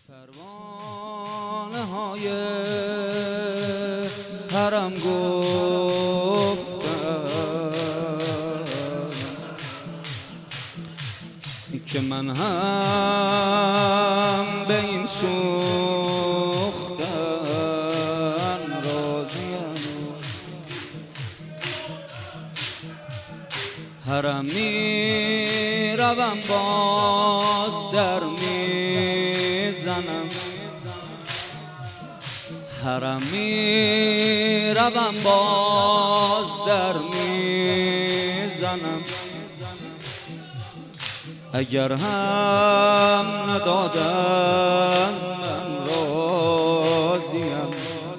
پروانه های حرم گفتن که من هم به این سوختن راضیم. حرم می روم باز در می زنم، حرم می روم باز در می زنم. اگر هم ندادن من راضیم.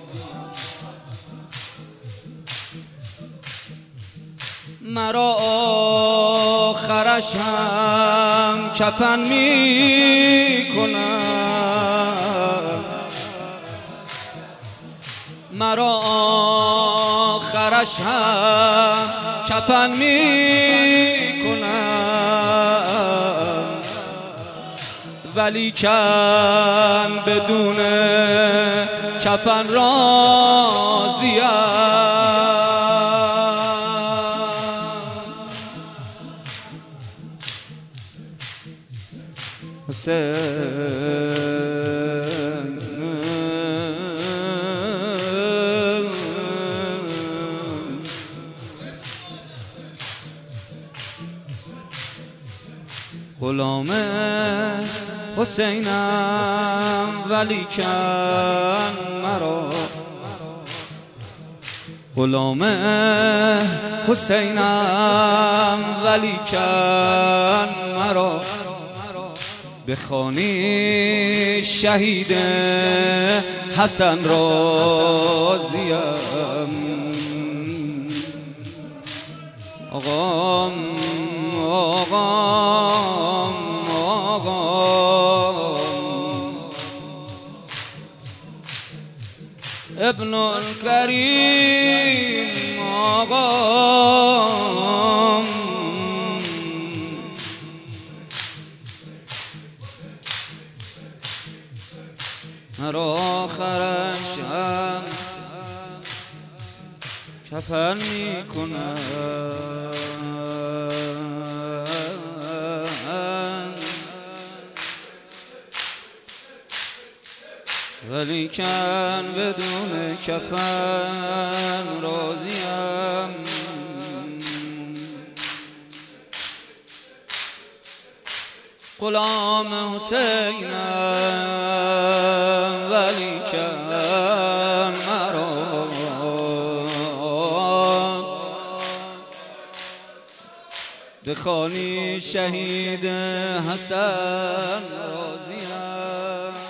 مرا آخرش هم کفن می کنم، مرا آخرش هم کفن می کنم، ولی کن بدون کفن راضیم. حسین غلام حسینم ولیکن مرا، غلام حسینم ولیکن مرا. بخوانی شهید حسن راضیم. آقام آقام آقام ابن الکریم آقام. مرا آخرش هم کفن می کنم، ولیکن بدون کفن راضیم. غلام حسینم ولیکن مرا، بخوانی شهید حسن راضیم.